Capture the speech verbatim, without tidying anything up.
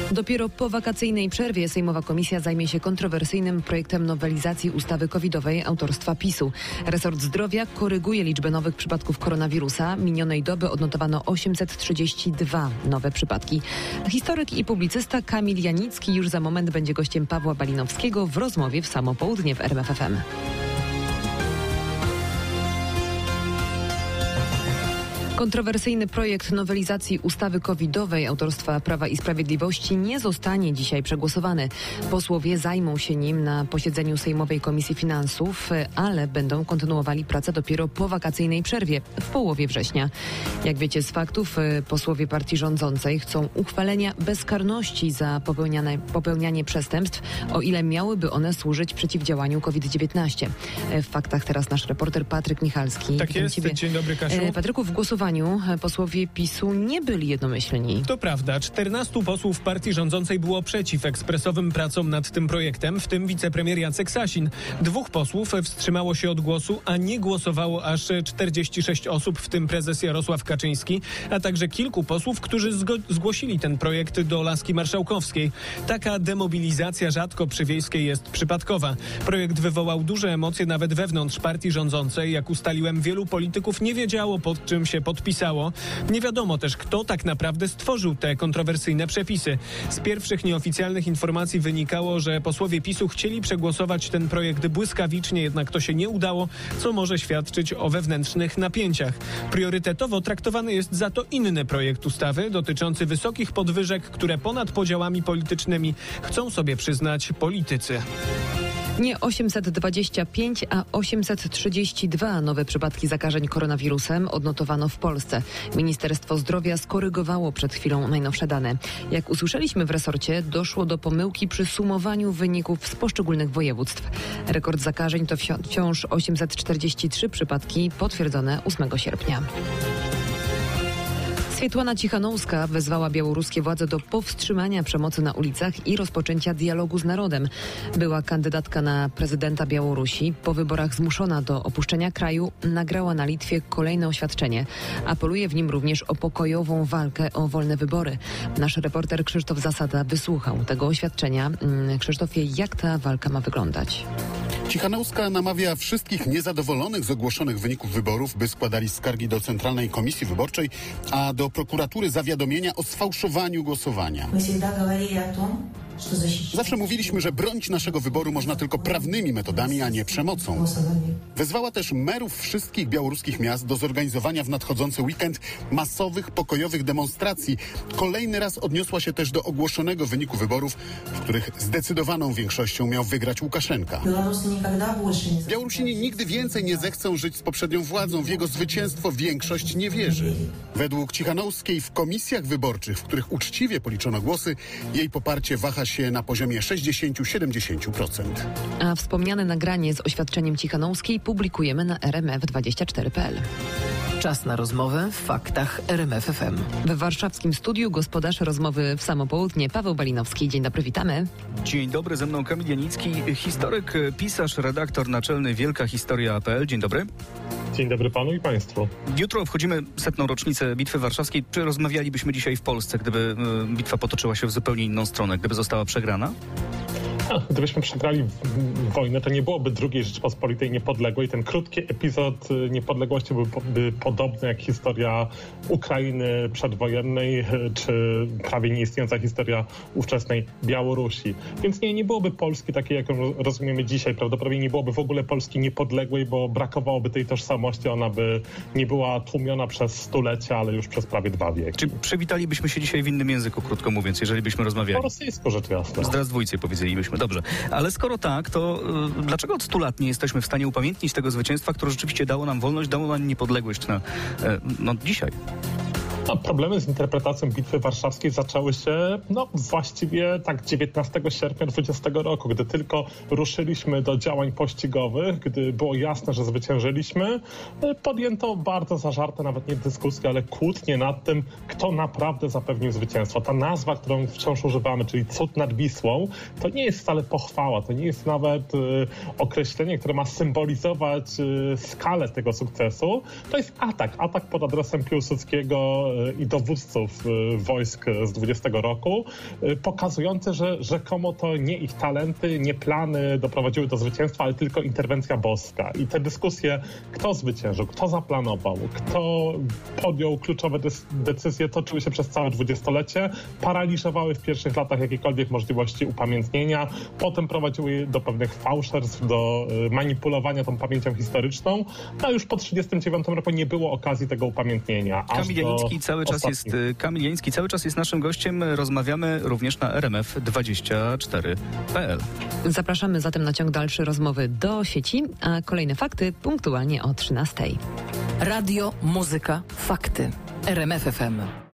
Dopiero po wakacyjnej przerwie sejmowa komisja zajmie się kontrowersyjnym projektem nowelizacji ustawy covidowej autorstwa PiSu. Resort Zdrowia koryguje liczbę nowych przypadków koronawirusa. Minionej doby odnotowano osiemset trzydzieści dwa nowe przypadki. Historyk i publicysta Kamil Janicki już za moment będzie gościem Pawła Balinowskiego w rozmowie w samo południe w R M F F M. Kontrowersyjny projekt nowelizacji ustawy covidowej autorstwa Prawa i Sprawiedliwości nie zostanie dzisiaj przegłosowany. Posłowie zajmą się nim na posiedzeniu Sejmowej Komisji Finansów, ale będą kontynuowali pracę dopiero po wakacyjnej przerwie w połowie września. Jak wiecie z faktów, posłowie partii rządzącej chcą uchwalenia bezkarności za popełniane, popełnianie przestępstw, o ile miałyby one służyć przeciwdziałaniu COVID dziewiętnaście. W faktach teraz nasz reporter Patryk Michalski. Tak jest. Ciebie. Dzień dobry, Kasiu. Patryku, w głosowaniu posłowie PiSu nie byli jednomyślni. To prawda. czternastu posłów partii rządzącej było przeciw ekspresowym pracom nad tym projektem, w tym wicepremier Jacek Sasin. Dwóch posłów wstrzymało się od głosu, a nie głosowało aż czterdzieści sześć osób, w tym prezes Jarosław Kaczyński, a także kilku posłów, którzy zgo- zgłosili ten projekt do laski marszałkowskiej. Taka demobilizacja rzadko przy Wiejskiej jest przypadkowa. Projekt wywołał duże emocje nawet wewnątrz partii rządzącej. Jak ustaliłem, wielu polityków nie wiedziało, pod czym się podpisało. Nie wiadomo też, kto tak naprawdę stworzył te kontrowersyjne przepisy. Z pierwszych nieoficjalnych informacji wynikało, że posłowie PiSu chcieli przegłosować ten projekt błyskawicznie, jednak to się nie udało, co może świadczyć o wewnętrznych napięciach. Priorytetowo traktowany jest za to inny projekt ustawy dotyczący wysokich podwyżek, które ponad podziałami politycznymi chcą sobie przyznać politycy. Nie osiemset dwadzieścia pięć, a osiemset trzydzieści dwa nowe przypadki zakażeń koronawirusem odnotowano w Polsce. Ministerstwo Zdrowia skorygowało przed chwilą najnowsze dane. Jak usłyszeliśmy w resorcie, doszło do pomyłki przy sumowaniu wyników z poszczególnych województw. Rekord zakażeń to wciąż osiemset czterdzieści trzy przypadki potwierdzone ósmego sierpnia. Swiatłana Cichanouska wezwała białoruskie władze do powstrzymania przemocy na ulicach i rozpoczęcia dialogu z narodem. Była kandydatka na prezydenta Białorusi. Po wyborach zmuszona do opuszczenia kraju nagrała na Litwie kolejne oświadczenie. Apeluje w nim również o pokojową walkę o wolne wybory. Nasz reporter Krzysztof Zasada wysłuchał tego oświadczenia. Krzysztofie, jak ta walka ma wyglądać? Cichanouska namawia wszystkich niezadowolonych z ogłoszonych wyników wyborów, by składali skargi do Centralnej Komisji Wyborczej, a do prokuratury zawiadomienia o sfałszowaniu głosowania. Zawsze mówiliśmy, że bronić naszego wyboru można tylko prawnymi metodami, a nie przemocą. Wezwała też merów wszystkich białoruskich miast do zorganizowania w nadchodzący weekend masowych, pokojowych demonstracji. Kolejny raz odniosła się też do ogłoszonego wyniku wyborów, w których zdecydowaną większością miał wygrać Łukaszenka. Białorusini nigdy więcej nie zechcą żyć z poprzednią władzą. W jego zwycięstwo większość nie wierzy. Według Cichanouskiej w komisjach wyborczych, w których uczciwie policzono głosy, jej poparcie waha się na poziomie sześćdziesiąt do siedemdziesięciu procent. A wspomniane nagranie z oświadczeniem Cichanouskiej publikujemy na r m f dwadzieścia cztery kropka p l. Czas na rozmowę w faktach R M F F M. W warszawskim studiu gospodarz rozmowy w samo południe Paweł Balinowski. Dzień dobry, witamy. Dzień dobry, ze mną Kamil Janicki, historyk, pisarz, redaktor naczelny Wielka Historia kropka p l. Dzień dobry. Dzień dobry panu i państwu. Jutro obchodzimy setną rocznicę Bitwy Warszawskiej. Czy rozmawialibyśmy dzisiaj w Polsce, gdyby y, bitwa potoczyła się w zupełnie inną stronę, gdyby została przegrana? A, gdybyśmy przegrali wojnę, to nie byłoby drugiej Rzeczpospolitej niepodległej. Ten krótki epizod niepodległości byłby podobny jak historia Ukrainy przedwojennej, czy prawie nieistniejąca historia ówczesnej Białorusi. Więc nie, nie byłoby Polski takiej, jaką rozumiemy dzisiaj. Prawdopodobnie nie byłoby w ogóle Polski niepodległej, bo brakowałoby tej tożsamości. Ona by nie była tłumiona przez stulecia, ale już przez prawie dwa wieki. Czy przywitalibyśmy się dzisiaj w innym języku, krótko mówiąc, jeżeli byśmy rozmawiali? Po rosyjsku, rzecz jasna. Zdrazdwójcy powiedzielibyśmy. Dobrze, ale skoro tak, to y, dlaczego od stu lat nie jesteśmy w stanie upamiętnić tego zwycięstwa, które rzeczywiście dało nam wolność, dało nam niepodległość na, y, no, dzisiaj? No, problemy z interpretacją Bitwy Warszawskiej zaczęły się no, właściwie tak dziewiętnastego sierpnia dwudziestego roku, gdy tylko ruszyliśmy do działań pościgowych, gdy było jasne, że zwyciężyliśmy, podjęto bardzo zażarte, nawet nie dyskusje, ale kłótnie nad tym, kto naprawdę zapewnił zwycięstwo. Ta nazwa, którą wciąż używamy, czyli cud nad Wisłą, to nie jest wcale pochwała, to nie jest nawet y, określenie, które ma symbolizować y, skalę tego sukcesu. To jest atak, atak pod adresem Piłsudskiego i dowódców wojsk z dwudziestego roku, pokazujące, że rzekomo to nie ich talenty, nie plany doprowadziły do zwycięstwa, ale tylko interwencja boska. I te dyskusje, kto zwyciężył, kto zaplanował, kto podjął kluczowe decyzje, toczyły się przez całe dwudziestolecie, paraliżowały w pierwszych latach jakiekolwiek możliwości upamiętnienia, potem prowadziły do pewnych fałszerstw, do manipulowania tą pamięcią historyczną, a już po trzydziestym dziewiątym roku nie było okazji tego upamiętnienia. Kamil Janiński cały czas jest Kamil Janiński cały czas jest naszym gościem. Rozmawiamy również na R M F dwadzieścia cztery kropka p l. Zapraszamy zatem na ciąg dalszy rozmowy do sieci, a kolejne fakty punktualnie o trzynastej. Radio, muzyka, fakty. R M F F M.